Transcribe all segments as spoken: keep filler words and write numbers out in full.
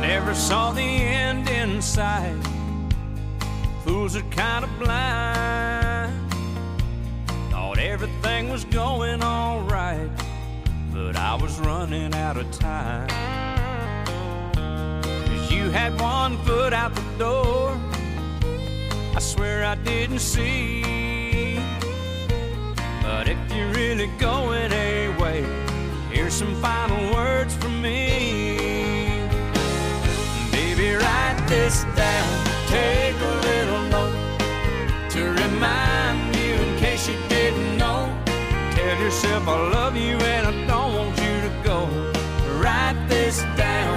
never saw the end in sight. Fools are kind of blind. Thought everything was going all right, but I was running out of time. 'Cause you had one foot out the door, I swear I didn't see. But if you're really going away, here's some final words from me. Baby, write this down, take a little note to remind you in case you didn't know. Tell yourself I love you and I don't want you to go. Write this down.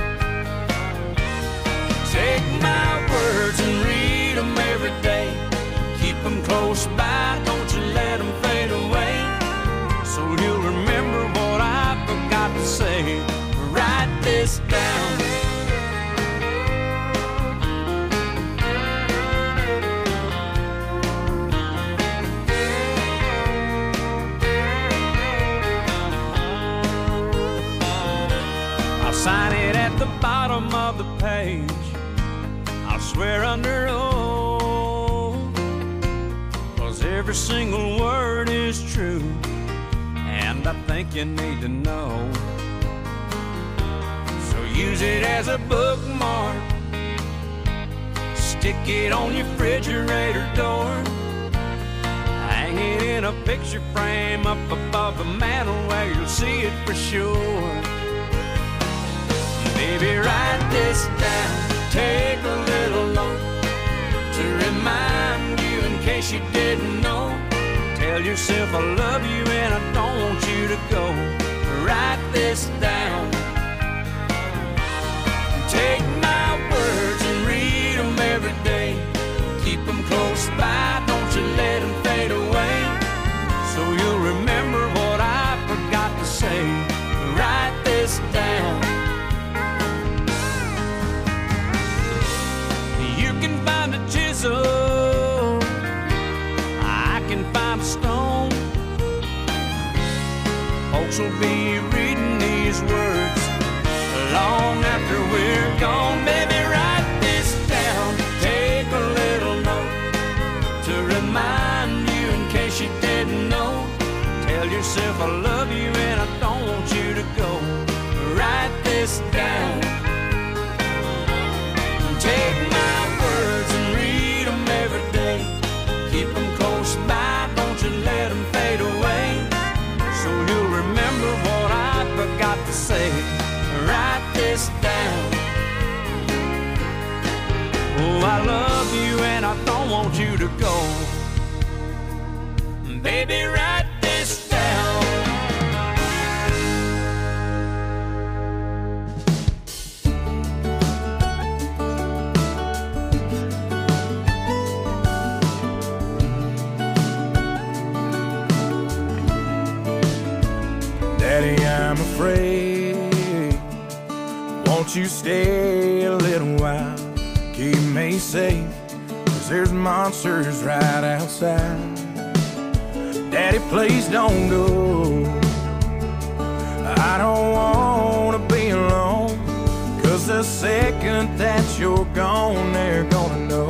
Take my words and read them every day. Keep them close by, don't you let them fade away. So you'll remember what I forgot to say. Write this down. I'll sign it at the bottom of the page. I'll swear under oath, 'cause every single word is true, and I think you need to know. So use it as a bookmark, stick it on your refrigerator door, hang it in a picture frame up above the mantel where you'll see it for sure. Baby, write this down, take a little note to remind you in case you didn't know. Tell yourself I love you and I don't want you to go. Write this down. Take my words and read them every day. Keep them close by, don't you let them fade away. So you'll remember what I forgot to say. Write this down. You can find a chisel, I can find a stone. Folks will be reading these words long after we're gone. Baby, write this down, take a little note to remind you in case you didn't know. Tell yourself I love you and I don't want you to go. Write this down. Take my words and read them every day. Keep them close by, don't you let them fade away. So you'll remember what I forgot to say. Write this down. Oh, I love you and I don't want you to go. Baby, write this down. Daddy, I'm afraid. Won't you stay a little while? Keep me safe, 'cause there's monsters right outside. Daddy, please don't go. I don't wanna be alone, 'cause the second that you're gone, they're gonna know.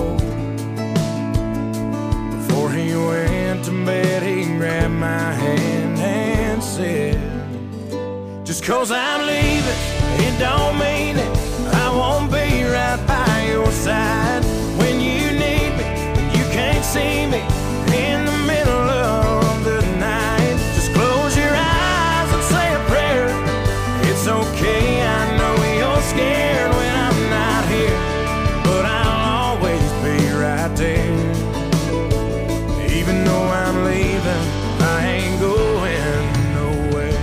Before he went to bed, he grabbed my hand and said, just 'cause I'm leaving, it don't mean that I won't be right by your side. When you need me, you can't see me in the middle of the night. Just close your eyes and say a prayer. It's okay, I know you're scared when I'm not here, but I'll always be right there. Even though I'm leaving, I ain't going nowhere.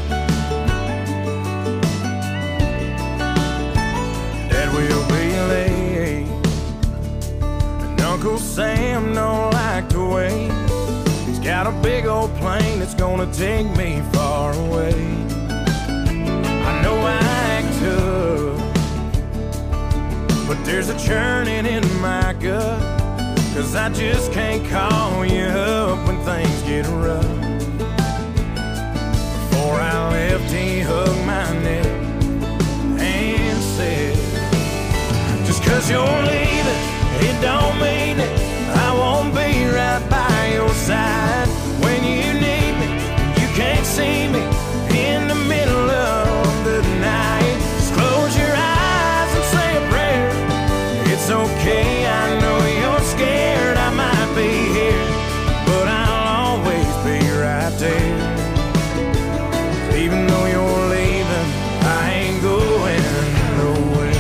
Dad will be late, and Uncle Sam don't like to wait. He's got a big old plane that's gonna take me far away. I know I act tough, but there's a churning in my gut, 'cause I just can't call you up when things get rough. Before I left, he hugged my neck and said, 'cause you're leaving, it don't mean it. I won't be right by your side when you need me. You can't see me in the middle of the night. Just close your eyes and say a prayer. It's okay, I know you're scared. I might be here, but I'll always be right there. Even though you're leaving, I ain't going nowhere.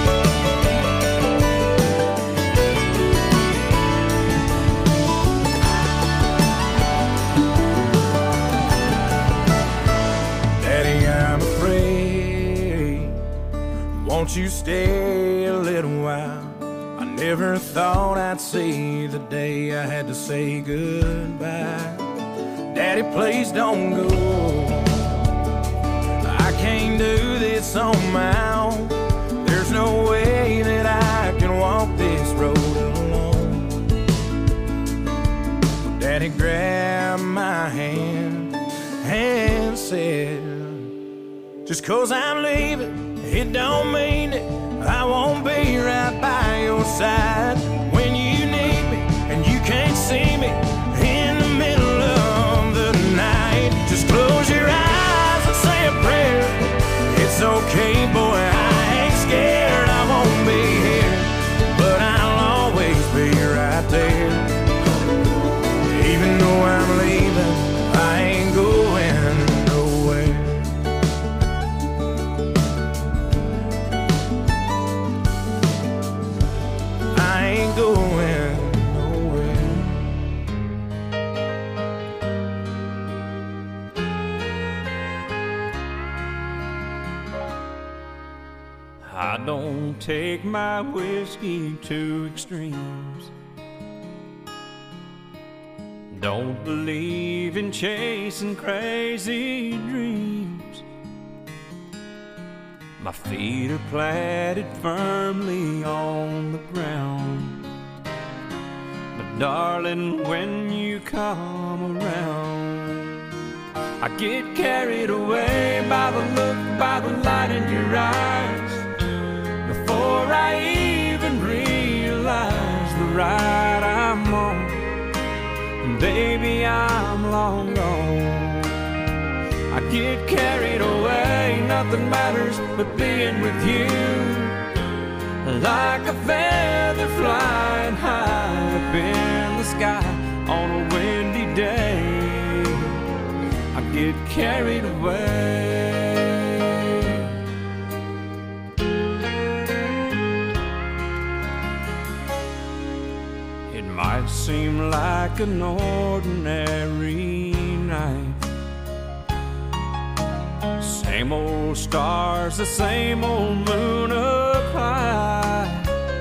Daddy, I'm afraid. Won't you stay a little while? I never thought I'd see the day I had to say goodbye. Daddy, please don't go. I can't do this on my own. There's no way that I can walk this road alone. Daddy grabbed my hand and said, just 'cause I'm leaving, it don't mean it. I won't be right by your side when you need me and you can't see me in the middle of the night. Just close your eyes and say a prayer. It's okay, boy, I ain't scared. I won't be here, but I'll always be right there. Even though I'm leaving, I ain't going nowhere. I ain't going nowhere. I don't take my whiskey to extremes. Don't believe in chasing crazy dreams. My feet are planted firmly on the ground. But darling, when you come around, I get carried away by the look, by the light in your eyes. Before I even realize the ride I'm on, baby, I'm long gone. I get carried away, nothing matters but being with you. Like a feather flying high up in the sky on a windy day, I get carried away. It might seem like an ordinary night, same old stars, the same old moon up high.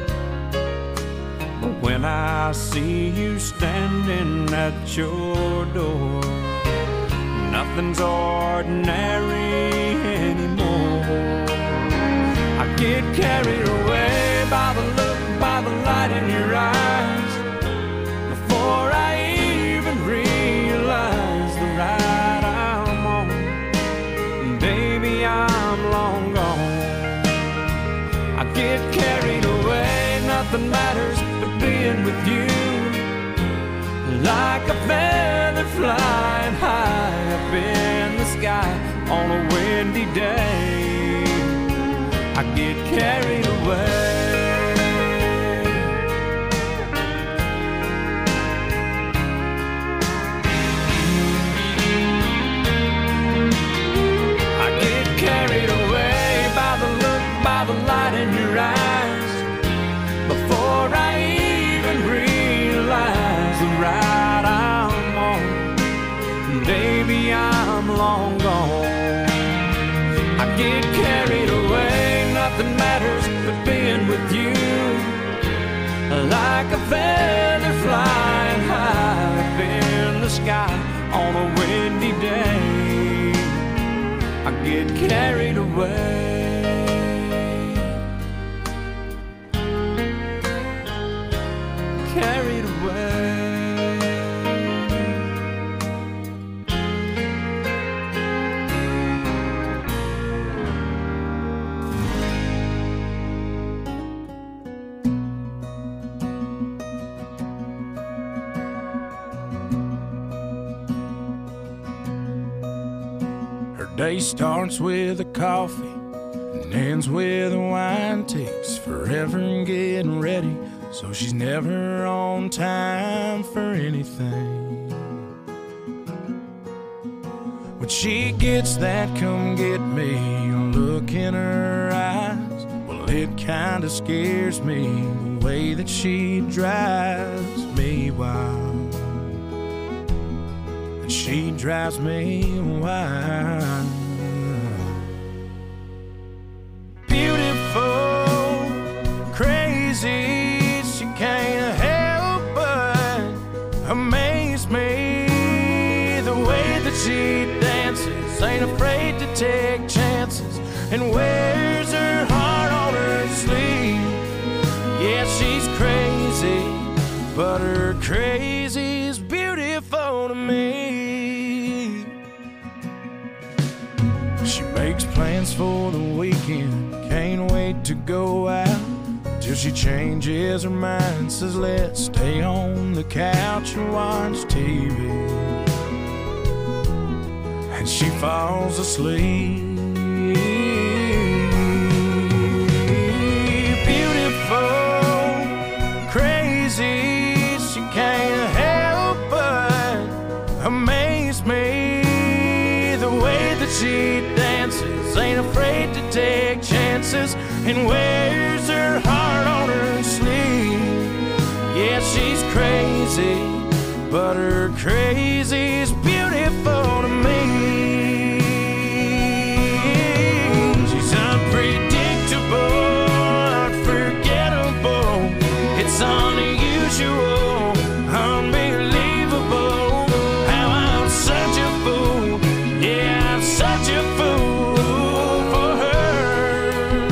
But when I see you standing at your door, nothing's ordinary anymore. I get carried away by the look, by the light in your eyes. Before I even realize the ride I'm on, baby, I'm long gone. I get carried away, nothing matters but being with you. Like a feather flying high up in the sky on a windy day, I get carried away. I get carried away by the look, by the light in your eyes. Before I even realize the ride I'm on, baby, I'm long gone. I get carried away, nothing matters but being with you. Like a feather flying high up in the sky on a windy day, I get carried away. Carried away. Day starts with a coffee and ends with a wine. Takes forever in getting ready, so she's never on time for anything. When she gets that come get me look in her eyes, well, it kinda scares me the way that she drives me wild. And she drives me wild. Beautiful, crazy, she can't help but amaze me. The way that she dances, ain't afraid to take chances, and wears her heart on her sleeve. Yeah, she's crazy, but her crazy's beautiful to me. She makes plans for the weekend, can't wait to go out, till she changes her mind, says let's stay on the couch and watch T V. And she falls asleep. Beautiful, crazy, she can't help but amaze me. The way that she dances, ain't afraid to take chances, and wears her heart on her sleeve. Yeah, she's crazy, but her crazy's beautiful to me. She's unpredictable, unforgettable, it's unusual, unbelievable, how I'm such a fool. Yeah, I'm such a fool for her.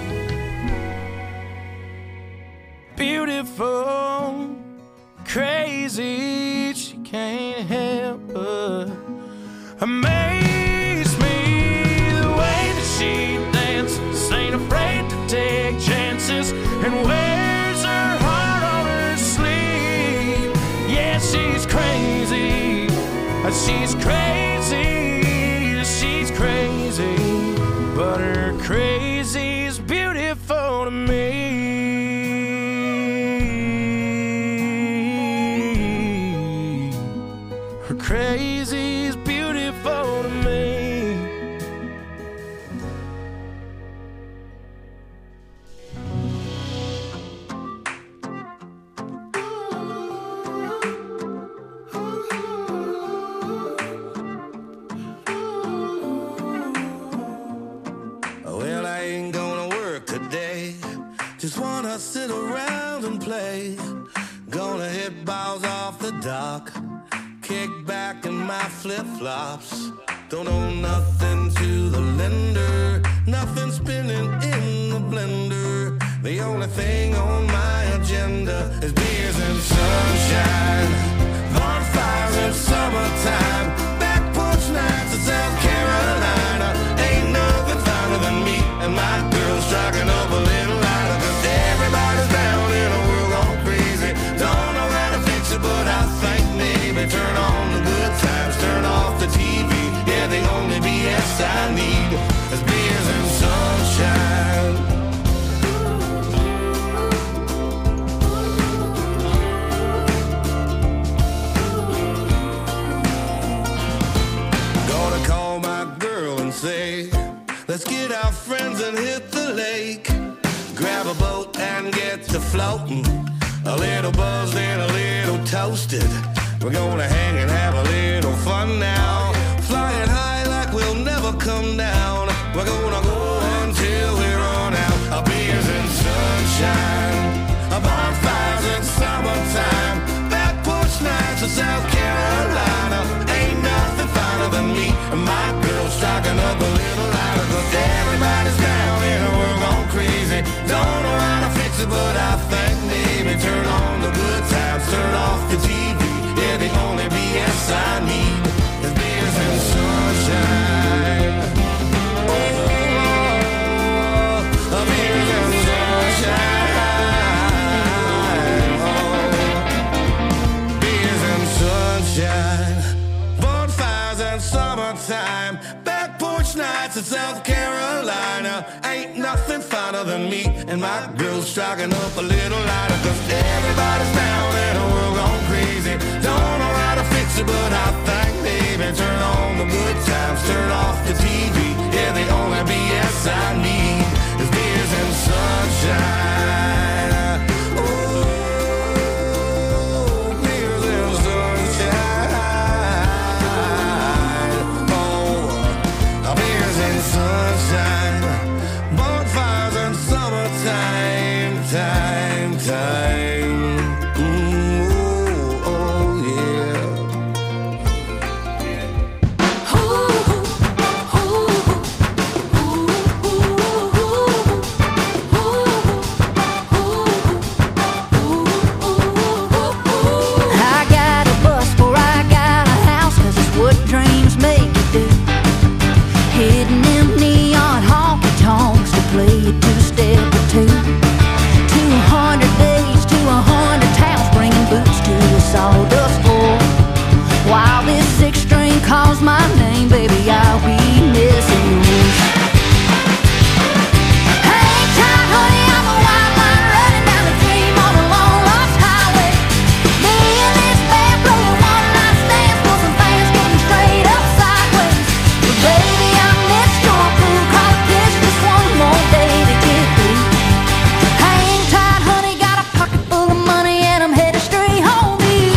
Beautiful, crazy, she can't help but amaze me. The way that she dances, ain't afraid to take chances, and wears her heart on her sleeve. Yeah, she's crazy, she's crazy, she's crazy, but her crazy's beautiful to me. Her crazy's beautiful to me. Well, I ain't gonna work today, just wanna sit around and play. Gonna hit balls off the dock, kick back in my flip-flops. Don't owe nothing to the lender, nothing spinning in the blender. The only thing on my agenda is beers and sunshine, bonfires in summertime, back porch nights in South Carolina. Ain't nothing finer than me and my girl striking up a little lighter, 'cause everybody's down in a world gone crazy. Don't know how to fix it, but I think maybe turn on the good times, turn off the T V. Yeah, the only B S I need is beers and sunshine. Gonna call my girl and say, let's get our friends and hit the lake. Grab a boat and get to floating, a little buzzed and a little toasted. We're gonna hang and have a little fun now, flying high like we'll never come down. We're gonna go until we run out. Our beers and sunshine, our bonfires in summertime, back porch nights in South Carolina. Ain't nothing finer than me and my girl striking up a little lighter, 'cause everybody's down in a world gone crazy. Don't know how to fix it, but I think maybe turn on the good times, turn off the T V. Yeah, the only B S I need is beers and sunshine. Oh, to South Carolina. Ain't nothing finer than me and my girls striking up a little lighter. Cause everybody's down and the world gone crazy. Don't know how to fix it, but I think maybe turn on the good times, turn off the T V. Yeah, the only B S I need is beers and sunshine. Oh, beers and sunshine. Oh, beers and sunshine. Bonfires and summertime, time, time. Ooh, oh, yeah. I got a bus before I got a house, 'cause it's what dreams make you do. Hitting them neon honky tonks to play a two-step or two. Two hundred days to a hundred towns, bringing boots to a sawdust floor. While this six string calls my name, baby, I'll be missing you. Hang tight, honey, I'm a white line running down the dream on a long lost highway. Me and this band playing one night stands for some fans getting straight up sideways. But baby, I missed your crew, call it this, just one more day to get through. Hang tight, honey, got a pocket full of money and I'm headed straight home to you.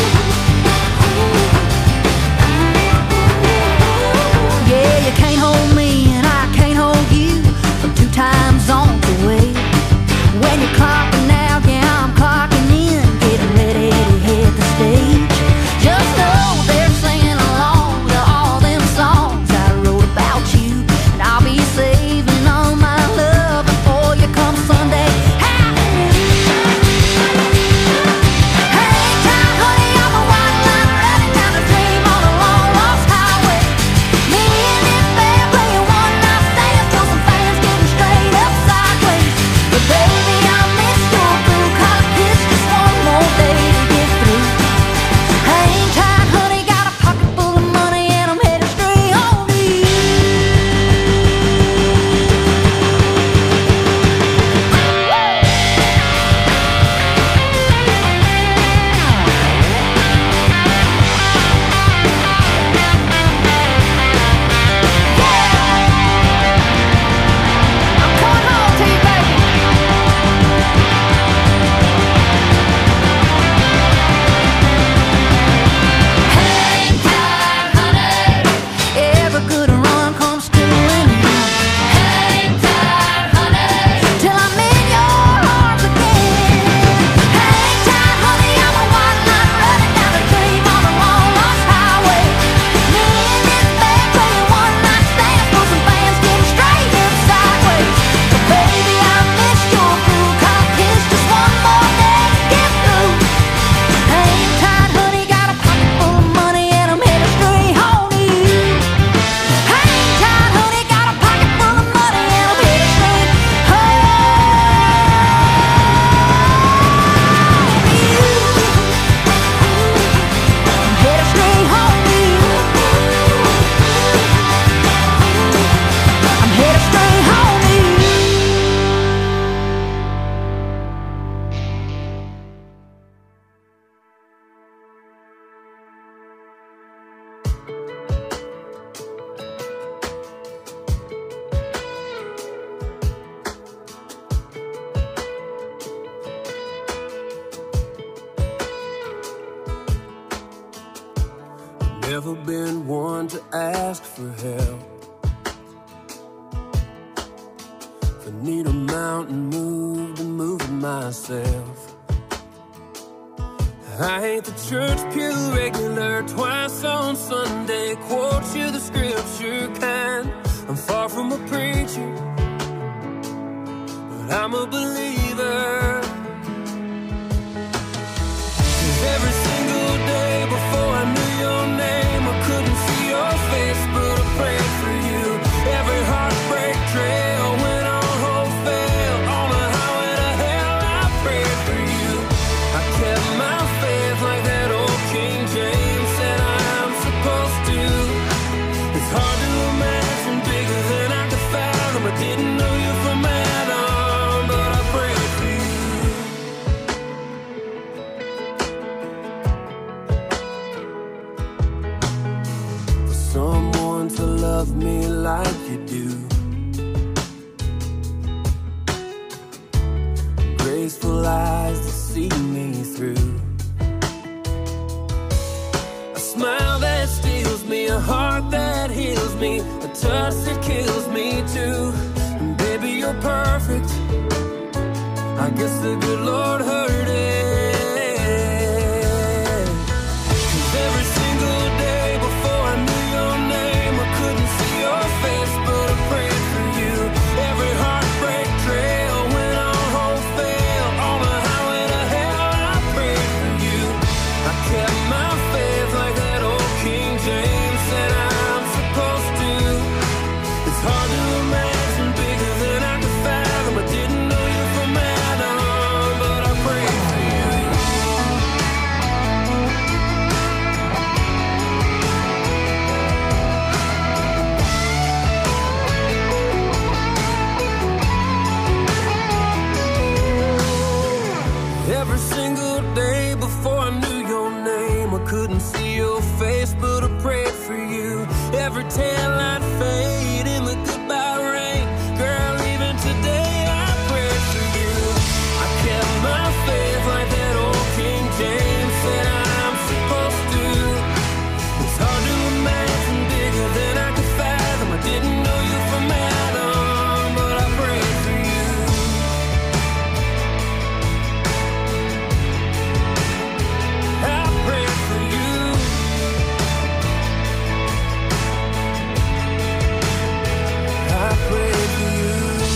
Yeah, you can't hold me and I can't hold you from two time zones away. When you're clocking out, yeah, I'm clocking in, getting ready to hit the stage. Just know they're singing along to all them songs I wrote about you, and I'll be saving all my love before you come Sunday. Hang tight, honey, I'm a white line running down the dream on a long lost highway. Me and this band playing one night stands till some fans getting straight up sideways. But baby, I missed your crew, cause it's just one more day to get through. Hang tight, honey, got a pocket full of money and I'm headed straight home to you. I'm coming home to you, baby. Hang tight, honey. Every good run comes to an end. Hang tight, honey, till I'm in your arms again. Hang tight, honey, I'm a white line running down the dream on a long lost highway. Me and this band playing one night stands for some fans getting straight up sideways. But baby, I missed your crew, 'cause it's just one more day to get through. Hang tight, honey, got a pocket full of money and I'm headed straight home to you. Hang tight, honey, got a pocket full of money and I'm headed straight home to you. I'm headed straight home to you. I'm headed straight home to you. Never been one to ask for help. If I need a mountain moved, I'm moving myself. I ain't the church pew regular, twice on Sunday, quote you the scripture kind. I'm far from a preacher, but I'm a believer. 'Cause every single day before I knew your name, I couldn't see your face, but I prayed for you. Every heartbreak trail went on hope fail. On the highway to hell, I prayed for you. I kept my faith like that old King James said I am supposed to. It's hard to imagine bigger than wistful eyes that see me through. A smile that steals me, a heart that heals me, a touch that kills me too. And baby, you're perfect. I guess the good Lord heard it. 'Cause every single day before I knew your name, I couldn't see your face, but I prayed for you. Every heartbreak trail when all hope failed, on the highway to hell, I prayed for you. I kept my faith like that old King James said I'm supposed to. It's hard to imagine bigger than I could fathom. I didn't know you from Adam, but I prayed for you. Every single day before I knew your name, I couldn't see your face, but I prayed for you. Every tail I'd fade in the goodbye rain, girl, even today I prayed for you. I kept my faith like that old King James said I'm supposed to. It's hard to imagine bigger than I could fathom. I didn't know you from Adam, but I prayed for you. I prayed for you. I prayed for you.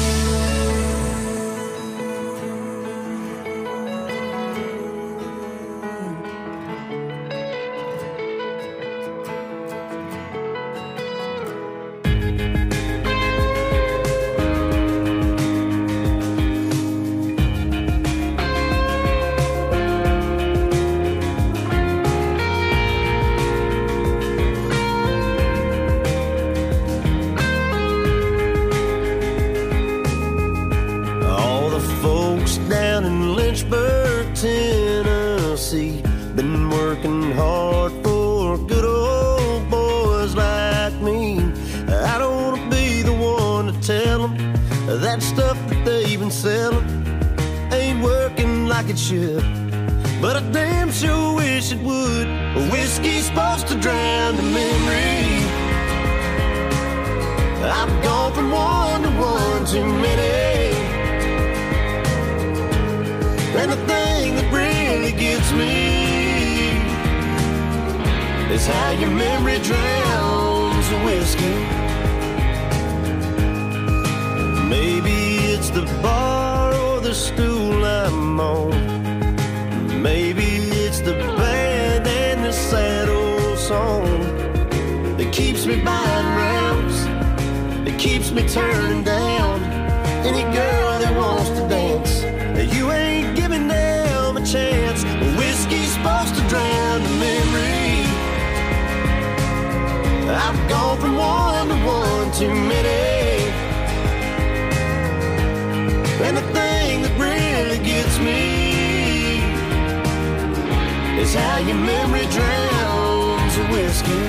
All the folks down in Lynchburg, Tennessee, been working hard for good old boys like me. I don't want to be the one to tell them that stuff that they've been selling ain't working like it should, but I damn sure wish it would. Whiskey's supposed to drown the memory. I've gone from one to one too many. And the thing that really gets me is how your memory drowns the whiskey. Maybe it's the bar or the stool I'm on. Maybe it's the band and the sad old song that keeps me buying rounds, that keeps me turning down any girl that wants to dance. You ain't giving them a chance. Whiskey's supposed to drown the memory. I've gone from one to one too many. And the thing that really gets me is how your memory drowns the whiskey.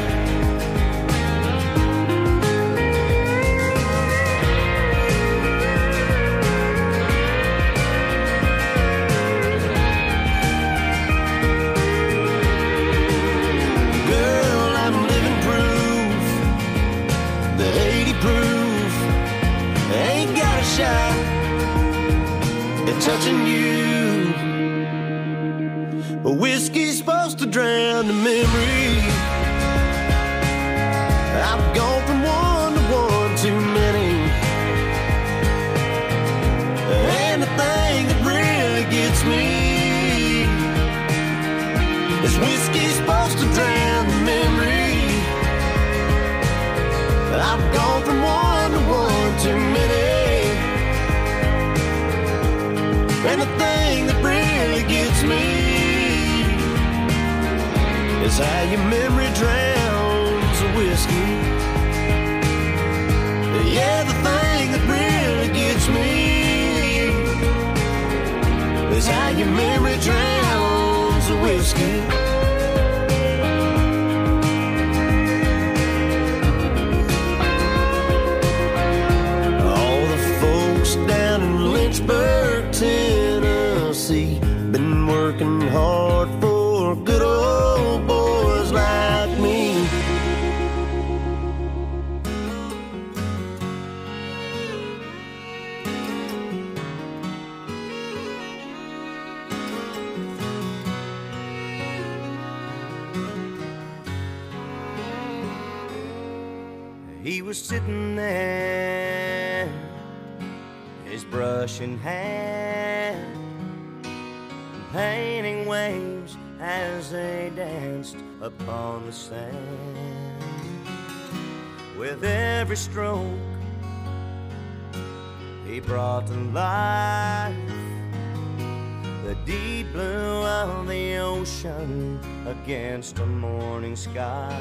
Proof ain't got a shot at touching you. But whiskey's supposed to drown the memory. I've gone from one to one too many. And the thing that really gets me is whiskey's supposed to drown the memory. I've gone from one to one too many. And the thing that really gets me is how your memory drowns the whiskey. Yeah, the thing that really gets me is how your memory drowns the whiskey. Down in Lynchburg, Tennessee. hard for good old boys like me. He was sitting there, his brush in hand, painting waves as they danced upon the sand. With every stroke, he brought to life the deep blue of the ocean against a morning sky.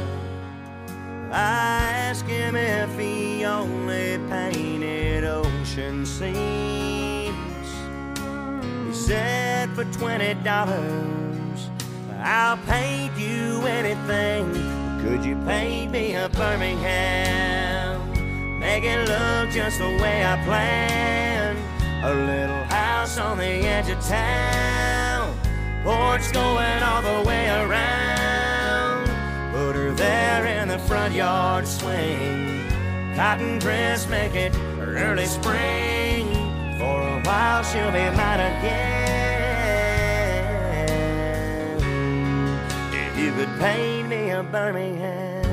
I asked him if he only painted ocean scenes. He said, for twenty dollars, I'll paint you anything. Could you paint me a Birmingham? Make it look just the way I planned. A little house on the edge of town, porch going all the way around. Put her there in the front yard swing. Cotton dress, make it early spring. For a while she'll be mine again. If you could paint me a Birmingham.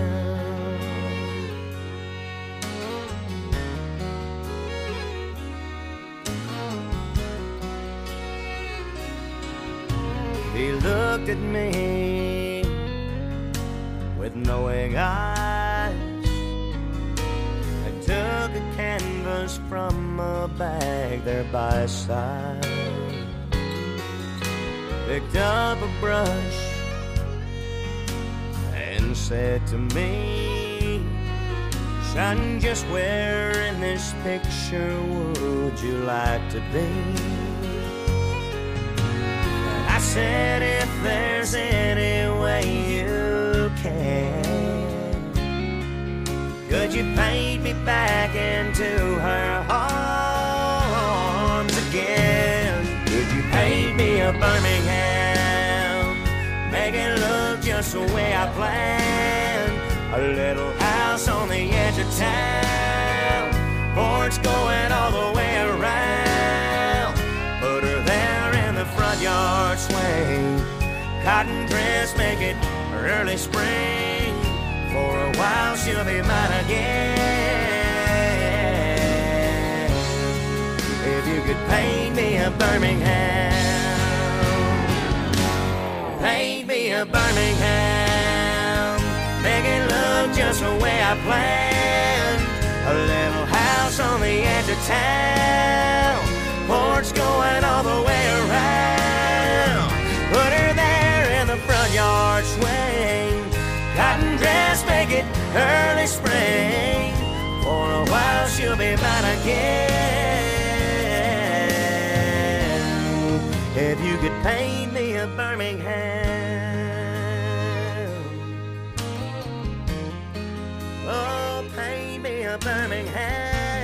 He looked at me with knowing eyes and took a canvas from a bag there by his side. Picked up a brush and said to me, son, just where in this picture would you like to be? I said, if there's any way you can, could you paint me back into her arms again? Could you paint me a Birmingham? Make it look just the way I planned. A little house on the edge of town, porch going all the way around. Put her there in the front yard swing. Cotton dress, make it early spring. For a while she'll be mine again. If you could paint me a Birmingham, paint me a Birmingham. Make it look just the way I planned. A little house on the edge of town, porch going all the way around. Put her there in the front yard swing. Cotton dress, make it early spring. For a while she'll be mine again. If you could paint me a Birmingham, oh, paint me a Birmingham.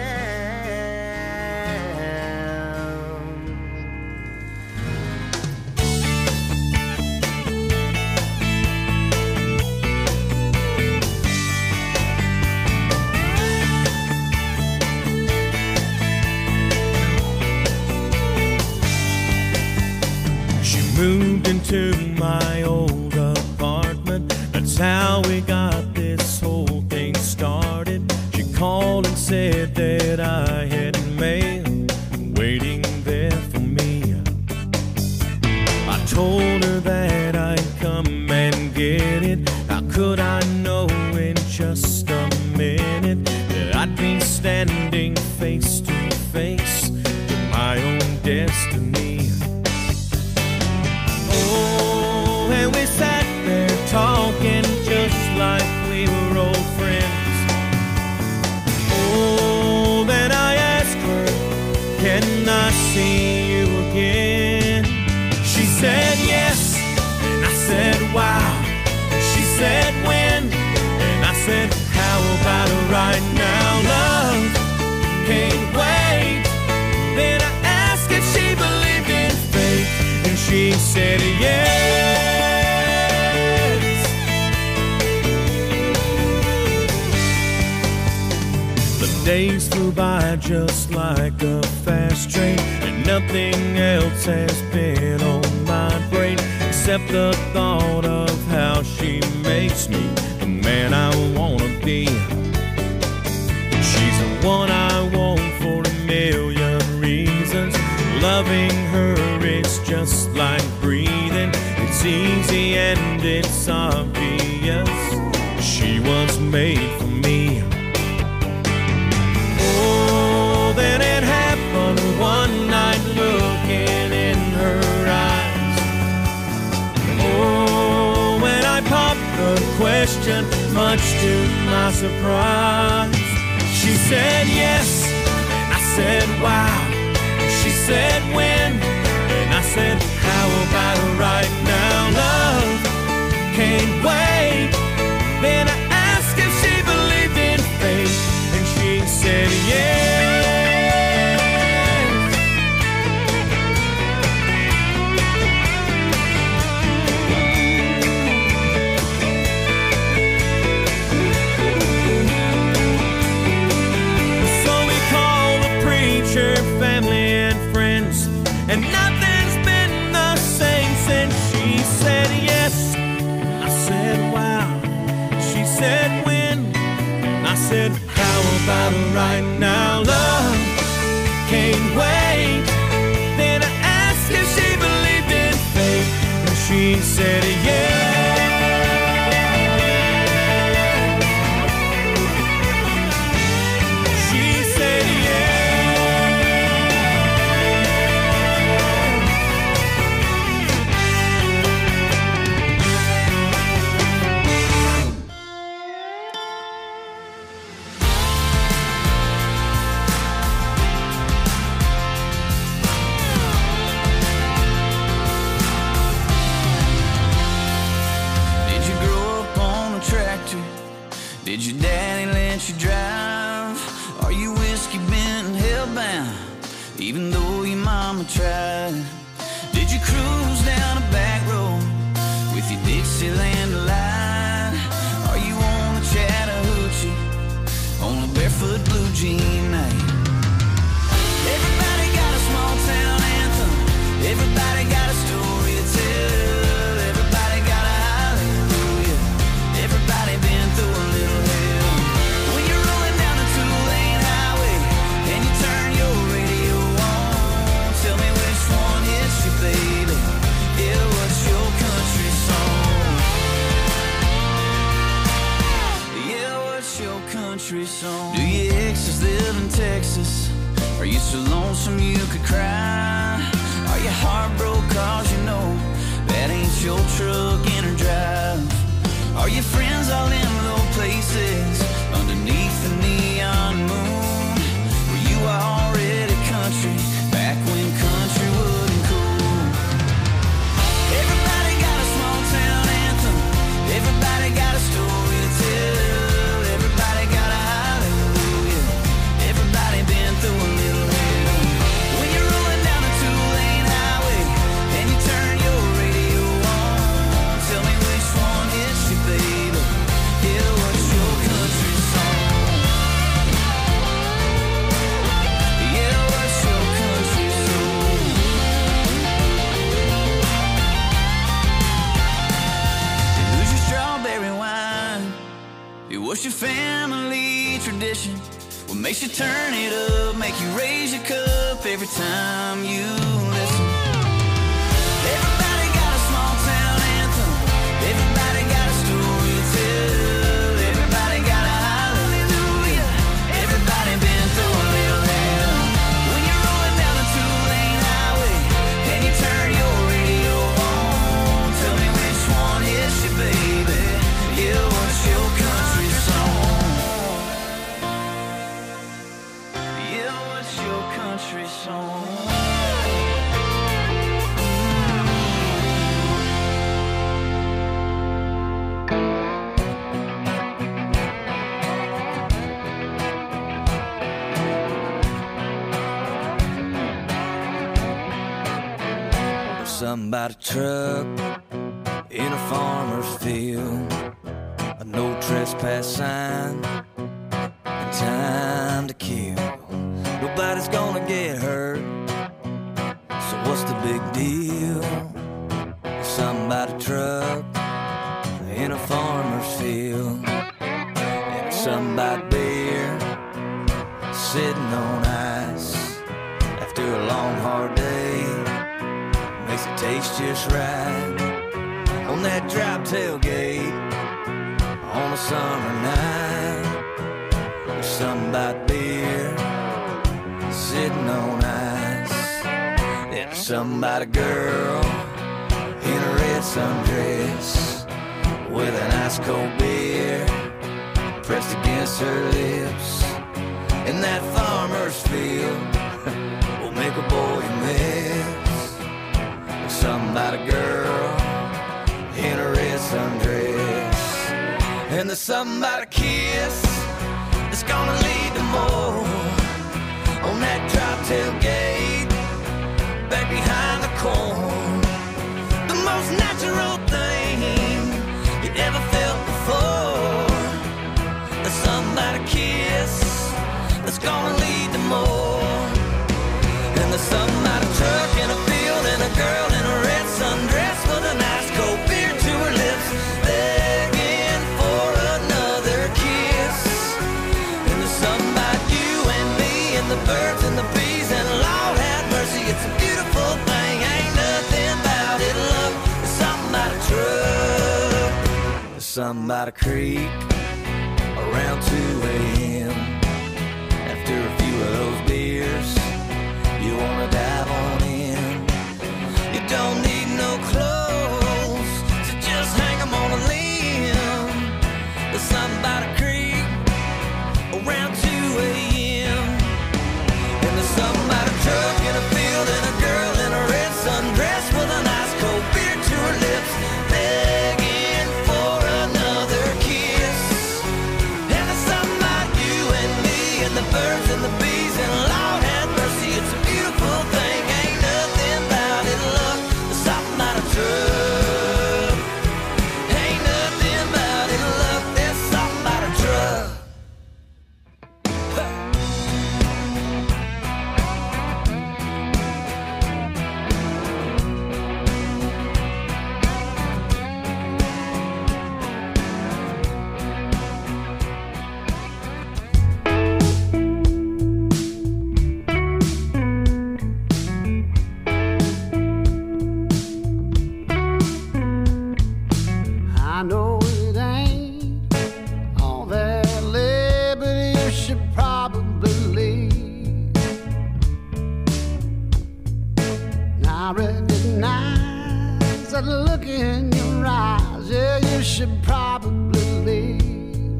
Moved into my old apartment. That's how we got this whole thing started. She called and said that I had mail waiting there for me. I told her that I'd come and get it. How could I know in just a minute that I'd be standing face to face to my own destiny? And we sat there talking just like we were old friends. Oh, then I asked her, can I see you again? She said yes, and I said wow. She said when, and I said how about right now? Love can't wait. Then I asked if she believed in fate, and she said days flew by just like a fast train, and nothing else has been on my brain except the thought of how she makes me the man I wanna be. She's the one I want for a million reasons. Loving her is just like breathing. It's easy and it's obvious. She was made for me. Oh, then it happened one night, looking in her eyes. Oh, when I popped the question, much to my surprise, she said yes, and I said wow. She said when, and I said how about right now? Love can't wait. Then I asked if she believed in fate, and she said yes. So we called the preacher, family and friends, and nothing's been the same since she said yes. I said wow. She said when, I said how about right now? Love can't wait. Then I asked if she believed in fate, and she said yes. She said yes. Did your daddy let you drive? Are you whiskey bent and hellbound, even though your mama tried? Did you cruise down a back road with your Dixieland light? Are you on the Chattahoochee on a barefoot blue jean night? Everybody got a small town anthem. Everybody got a story to tell. Everybody got a hallelujah. Everybody been through a little hell. When you're rolling down a two-lane highway and you turn your radio on, tell me which one hits you, baby. Yeah, what's your country song? Yeah, what's your country song? Do your exes live in Texas? Are you so lonesome you could cry? Are you heartbroken cause you know that ain't your truck in her drive? Are your friends all in low places underneath the neon moon? Were you already country back when country wasn't cool? Everybody got a small town anthem. Everybody got a story to tell. Everybody got a hallelujah. Everybody been through a little hell. When you're rolling down a two-lane highway and you turn your radio on, tell me which one hits you, baby. Yeah, what's your country song? Yeah, what's your country song? Who's your strawberry wine? What's your family tradition? What makes you turn it up, make you raise your cup every time you listen? Everybody got a small town anthem. Everybody got a story to tell. Everybody got a hallelujah. Everybody been through a little hell. When you're rolling down a two-lane highway and you turn your radio on, tell me which one hits you, baby. Yeah, what's your country song? Yeah, what's your country song? Something about a truck in a farmer's field, a no trespass sign, and time to kill. Nobody's gonna get hurt, so what's the big deal? Something about a truck in a farmer's field, and something about beer sitting on ice after a long hard day. Makes it taste just right on that drop tailgate on a summer night. There's something about beer sitting on ice. And there's something about a girl in a red sundress with an ice cold beer pressed against her lips. In that farmer's field will make a boy miss. There's something about a girl in a red sundress. And there's something about a kiss that's gonna lead to more on that drop tailgate back behind the corn. The most natural thing you ever felt before. There's something about a kiss that's gonna lead to more. And there's something about a truck in a field and a girl in a red sundress with a nice cold beer to her lips, begging for another kiss. And there's something about you and me and the birds and the bees, and Lord have mercy, it's a beautiful thing. Ain't nothing about it, love. There's something about a truck. There's something about a creek around two a.m. After a few of those beers, you wanna dive on in. You don't need no clothes, so just hang 'em on a limb. There's something about a creek around two a.m. And there's something about a truck in a field and a girl in a red sundress with a nice cold beer to her lips, begging for another kiss. And there's something about you and me and the birds and the bees, and Lord have mercy, it's a beautiful thing. Ain't nothing about it, love. There's something about a truck. Ain't nothing about it, love. There's something about a truck. I know it ain't all that liberty you should probably leave. And I recognize that look in your eyes, yeah, you should probably leave.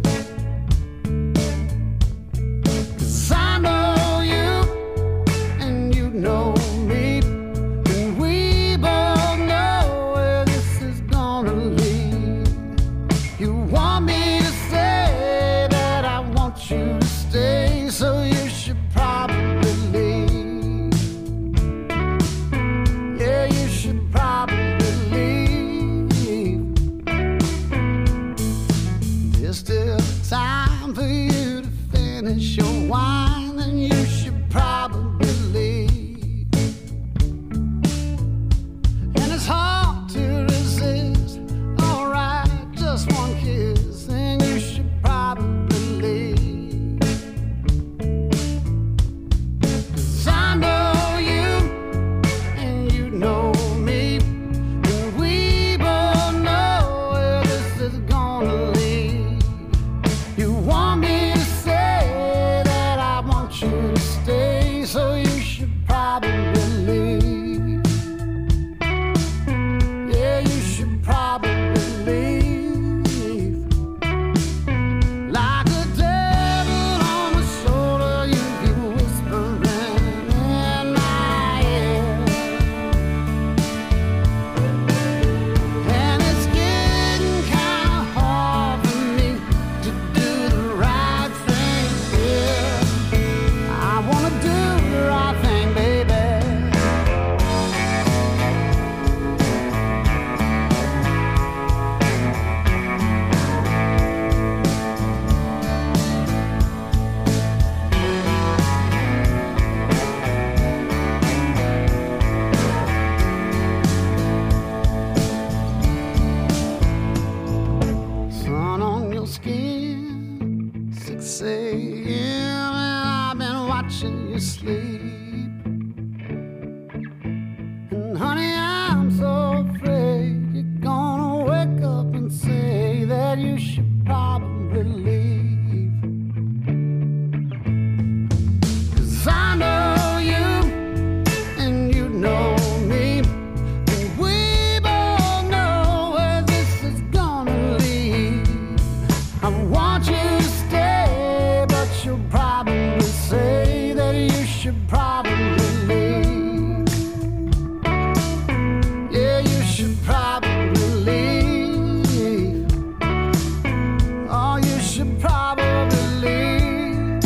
'Cause I know you and you know me, and we both know where this is gonna lead. You want me to say that I want you to stay, so you should probably leave. Yeah, you should probably leave. sleep. And honey, I'm so afraid you're gonna wake up and say that you should probably leave. 'Cause I know you and you know me, and we both know where this is gonna lead. I want you to stay, but you'll probably say that you should probably leave. Yeah, you should probably leave. Oh, you should probably leave.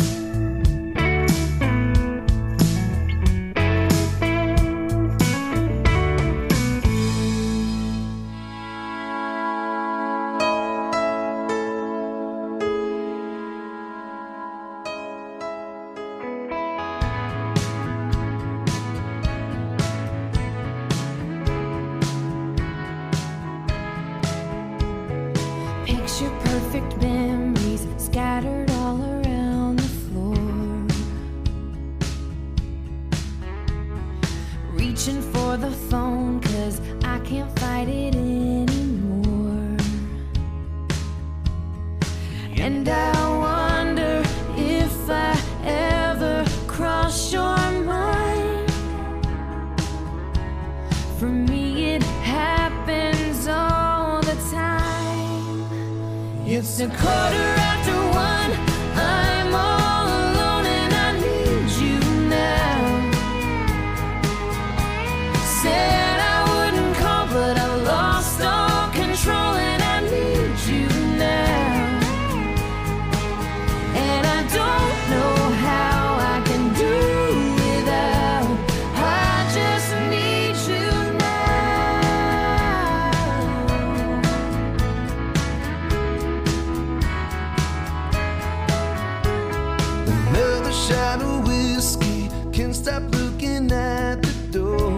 Picture perfect memories scattered all around the floor. Reaching for the phone 'cause I can't fight it anymore. And I wonder if I ever cross your mind. For me it happens all the time. It's a quarter after one. I'm all alone and I need you now. Said I wouldn't call, but I lost all control and I need you now. And I don't know how I can do without. I just need you now. Another shot of whiskey, can't stop looking at the door.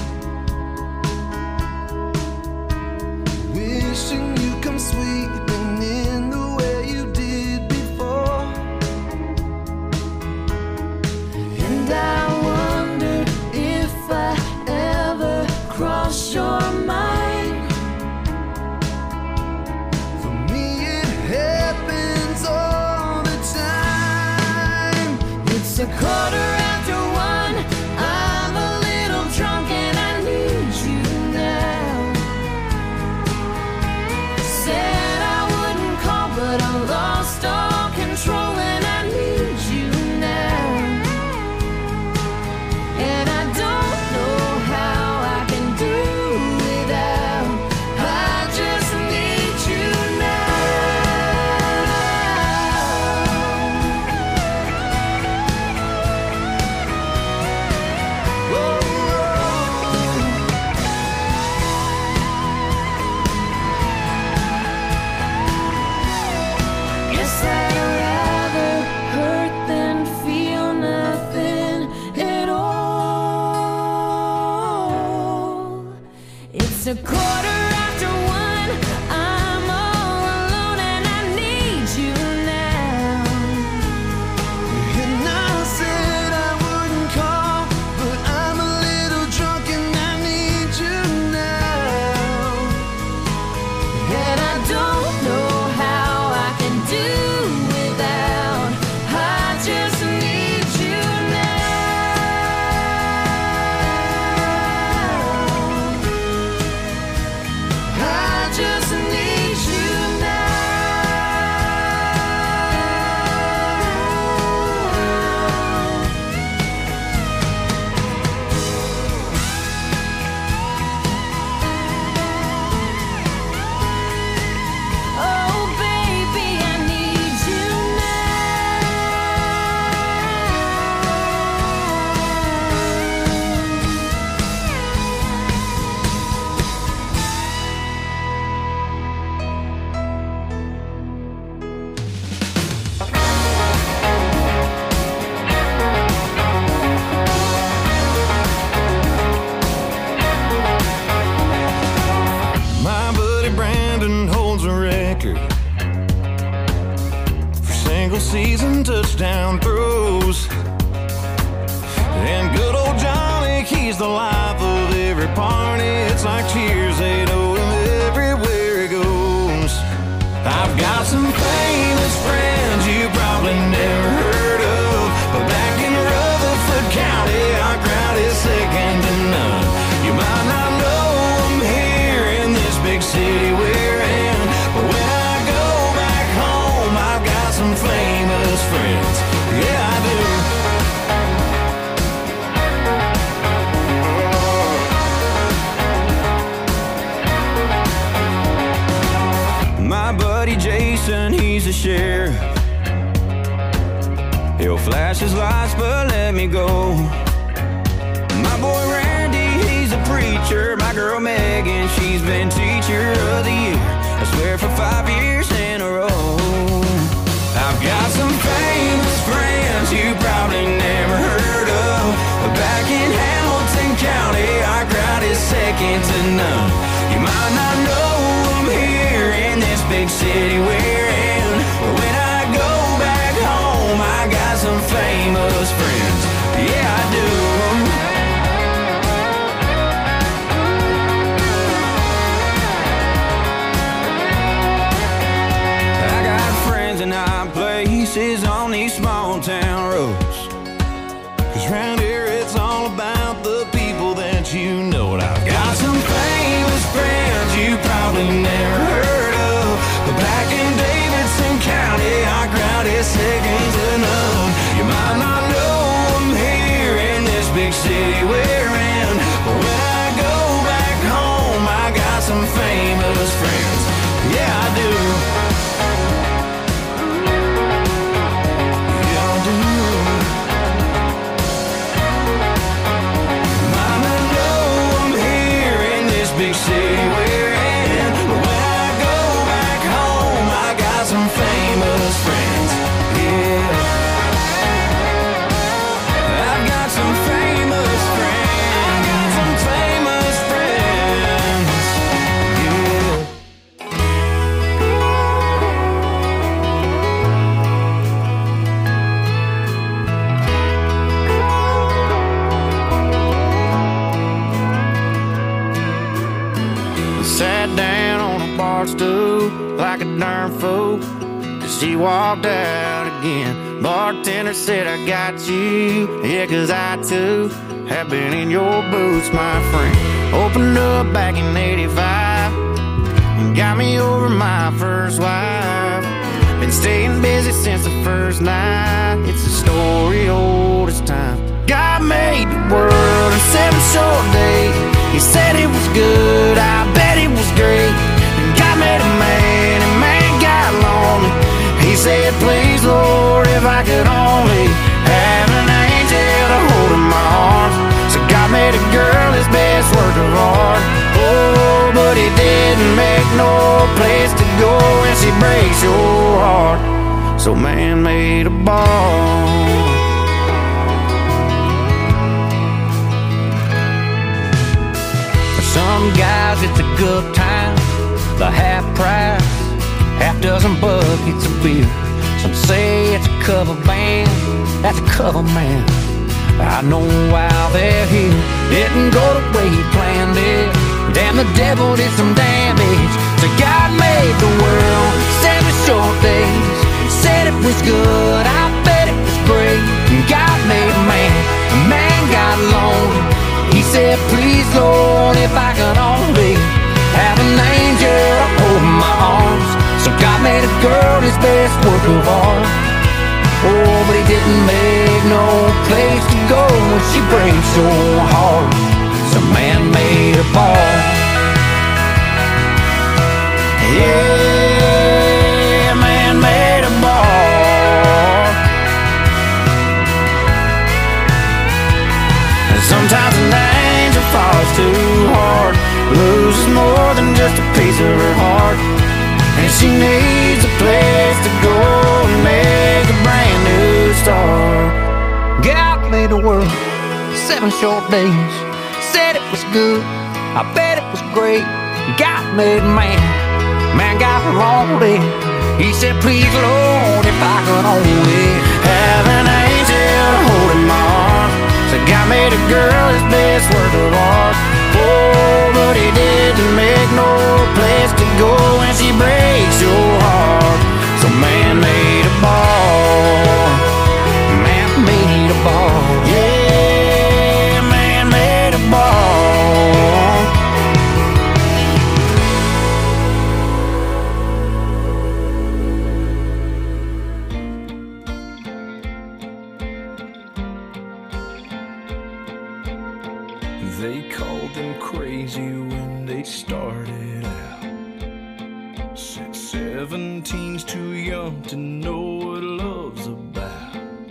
Wishing you come sweeping in the way you did before. And I wonder if I ever cross your mind. For me it happens all the time. It's a quarter after one. I'm a little drunk and I need you now. Said I wouldn't call, but I lost all control and I need you now. And I don't know how I can do without. I just need you now. Guess I'd rather hurt than feel nothing at all. It's a quarter after one. I'm all alone and I need you now. And I said I wouldn't call, but I'm a little drunk and I need you now. And I don't know how I can do without. I just need you now. I just need you now. Oh, baby, I need you My buddy Brandon holds a record for single season touchdown throws. And good old Johnny, he's the life of every party. It's like cheers, they know him everywhere he goes. I've got some famous friends you probably never heard of, but back in Rutherford County, our crowd is second to none. You might not know them here in this big city we're in, but when I go back home, I've got some famous friends. Yeah, I do. My buddy Jason, he's a sheriff. He'll flash his lights but let me go. My boy Randy, he's a preacher. My girl Megan, she's been teacher of the year, I swear for five years in a row. I've got some famous friends you probably never heard of, but back in Hamilton County, our crowd is second to none. You might not know them here in this big city we're in, but when I go back home, I got some famous friends. Yeah, I do. I got friends in high places on these small town roads, 'cause round here it's all about the people that you know. And I've got some famous friends you probably never heard of, but back in Davidson County, our crowd is second to none. You might not know them here in this big city we're in, but when I go back home, I got some famous friends. Yeah, I do. Yeah, I do. Might not know them here in this big city we're in, but when I go back home, I got some famous friends. Yeah, I've got some famous friends. I got some famous friends. Yeah. Sat down on a bar stool like a darn fool, 'cause she walked out again. Bartender said, I got you. Yeah, 'cause I too have been in your boots, my friend. Opened up back in eighty-five and got me over my first wife. Been staying busy since the first night. It's a story old as time. God made the world in seven short days. He said it was good, I bet it was great. And God made a man, and man got lonely. He said, please, Lord, if I could only have an angel to hold in my arms. So God made a girl his best work of art. Oh, but he didn't make no place to go when she breaks your heart. So man made a bar. Some guys, it's a good time, the half price, half dozen buckets of beer. Some say it's a cover band, that's a cover man. I know why they're here. Didn't go the way he planned it. Damn, the devil did some damage. So God made the world seven short days. Said it was good, I bet it was great. And God made man, and man got lonely. He said, please, Lord, if I could only have an angel to hold in my arms. So God made a girl his best work of art. Oh, but he didn't make no place to go when she breaks your heart. So man made a bar. Yeah, man made a bar. And sometimes an angel falls too hard, loses more than just a piece of her heart. And she needs a place to go and make a brand new start. God made the world seven short days. Said it was good, I bet it was great. God made man, man got lonely. He said, please, Lord, if I could only have an angel to hold in my arms. So God made a girl his best work of art. Oh, but he didn't make no place to go when she breaks your heart. So man made a ball, man made a ball, yeah, man made a ball. They called them crazy when they started out. Said seventeen's too young to know what love's about.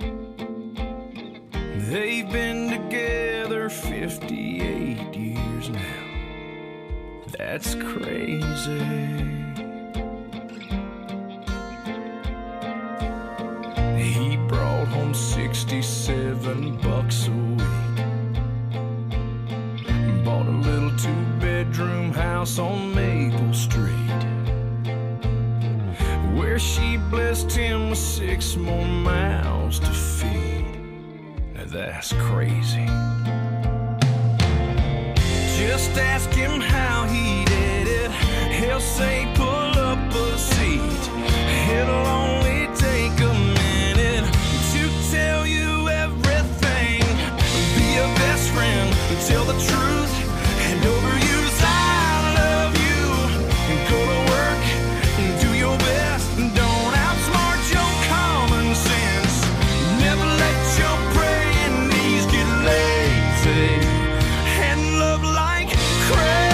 They've been together fifty-eight years now. That's crazy. He brought home sixty-seven bucks a week. Bought a little two-bedroom house on Maple Street, where she blessed him with six more mouths to feed. Now that's crazy. Just ask him how he did it. He'll say pull up a seat. It'll only take a minute to tell you everything. Be a best friend, tell the truth, and overuse I love you. Go to work and do your best. Don't outsmart your common sense. Never let your praying knees get lazy. And love like crazy.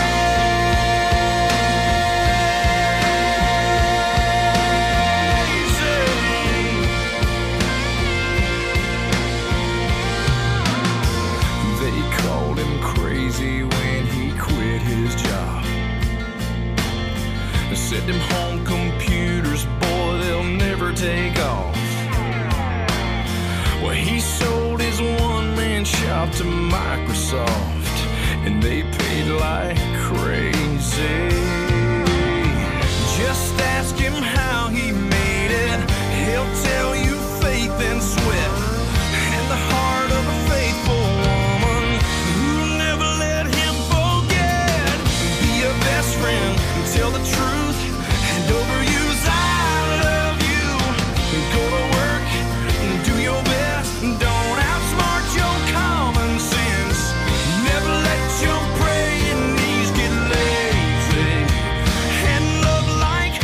They called him crazy when he quit his job. They said them home computers, boy, they'll never take off. Well, he sold his one-man shop to Microsoft, and they paid like crazy. Just ask him how he made it. He'll tell you faith and sweat, and the heart of a faithful woman who never let him forget. Be a best friend, tell the truth, and overuse I love you. Go to work and do your best. Don't outsmart your common sense. Never let your praying knees get lazy. And love like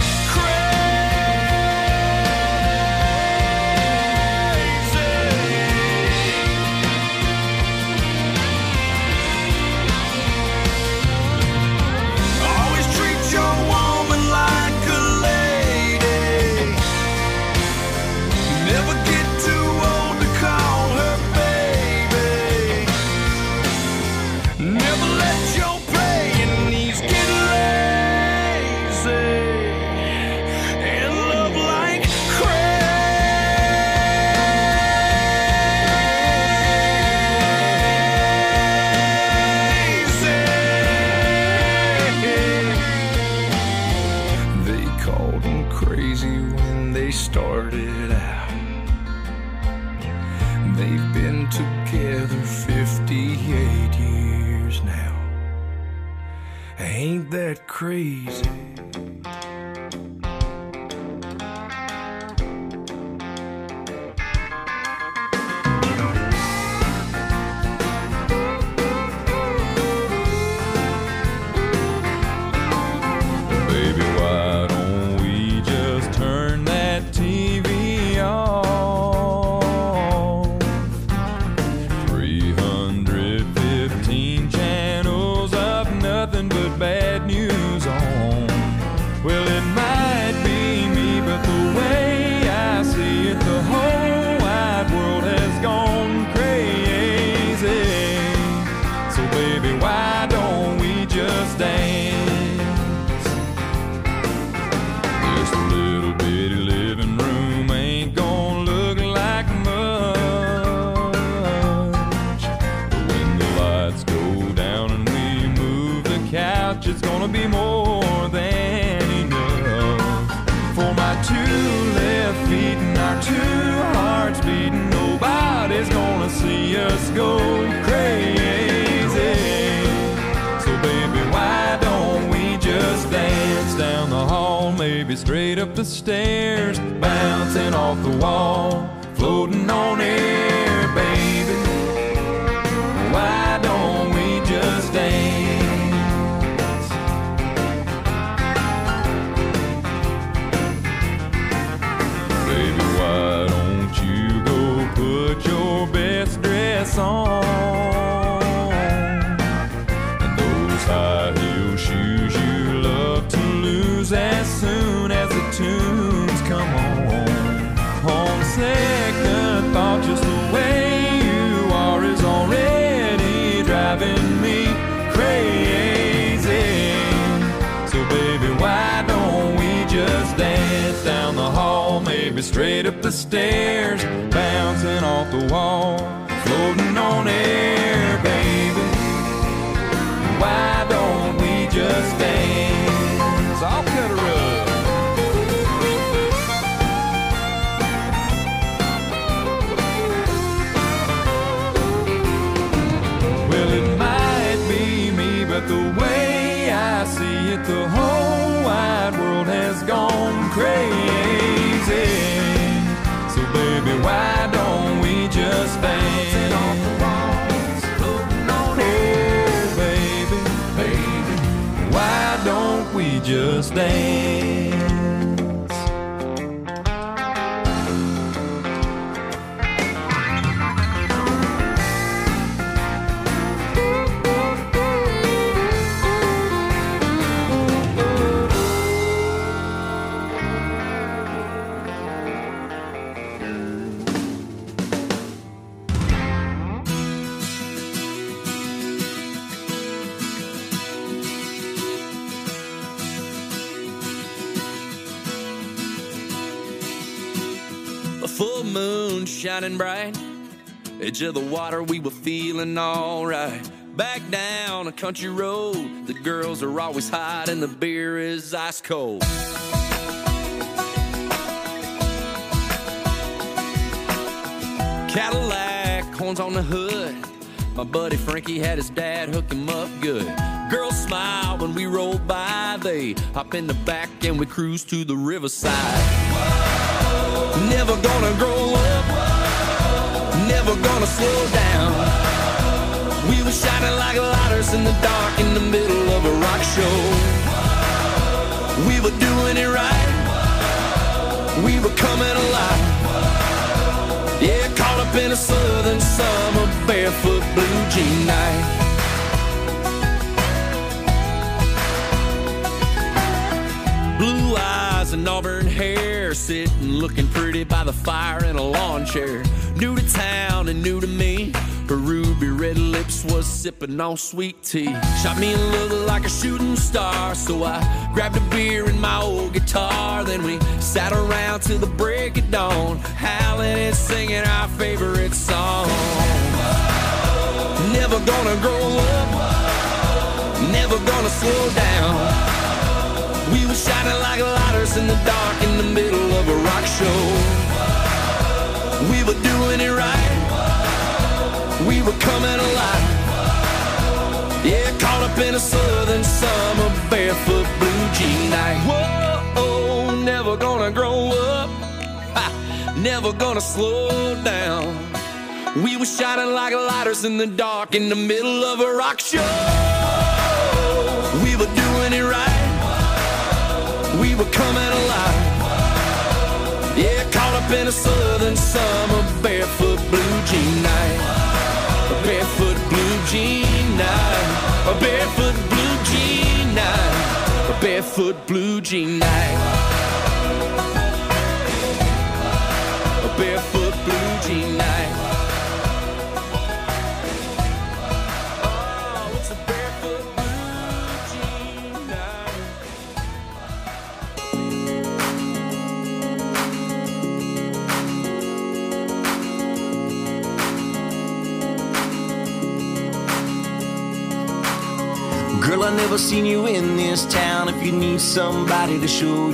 always treat your woman like a lady. Never get too old to call her baby. Never let your praying knees get lazy. And love like crazy. They called him crazy when they started out. They've been together fifty-eight years now. Ain't that crazy? Baby, why don't we just turn that T V on? three hundred fifteen channels of nothing but bad news on. Well, it might be me, but the way I see it, the whole wide world has gone crazy. So baby, why don't we just dance? Just a little bitty living room ain't gonna look like much, but when the lights go down and we move the couch, it's gonna be more than enough. For my two left feet and our two hearts beating, nobody's gonna see just go crazy. So baby, why don't we just dance down the hall, maybe straight up the stairs, bouncing off the wall, floating on air, baby. Why don't we just dance? Baby, why don't you go put your best dress on, and those high heel shoes you love to lose as soon as the tunes come on. On second thought, just the way you are is already driving me crazy. So baby, why don't we just dance down the hall, maybe straight up the stairs, bouncing off the wall, floating on air, baby. Why don't we just dance? I'll cut a rug. Well, it might be me, but the way I see it, the whole wide world has gone crazy. So baby, why don't we just dance? Off the walls, floating on air, baby, baby. Why don't we just dance? Full moon shining bright, edge of the water, we were feeling alright. Back down a country road, the girls are always hot and the beer is ice cold. Cadillac, horns on the hood, my buddy Frankie had his dad hook him up good. Girls smile when we roll by, they hop in the back and we cruise to the riverside. Never gonna grow up, never gonna slow down. We were shining like lighters in the dark in the middle of a rock show. We were doing it right, we were coming alive. Yeah, caught up in a southern summer, barefoot blue jean night. Blue eyes and auburn hair, sitting looking pretty by the fire in a lawn chair. New to town and new to me, her ruby red lips was sipping on sweet tea. Shot me a look like a shooting star, so I grabbed a beer and my old guitar. Then we sat around till the break of dawn, howling and singing our favorite song. Never gonna grow up, never gonna slow down. We were shining like lighters in the dark in the middle of a rock show. We were doing it right, we were coming alive. Yeah, caught up in a southern summer, barefoot blue jean night. Whoa, never gonna grow up, ha, never gonna slow down. We were shining like lighters in the dark in the middle of a rock show. We were doing it right, we were coming alive. Yeah, caught up in a southern summer, barefoot blue jean night. A barefoot blue jean night. A barefoot blue jean night. A barefoot blue jean night. A barefoot blue jean night. Oh, it's a barefoot blue jean night. Girl, I never seen you in this town. If you need somebody to show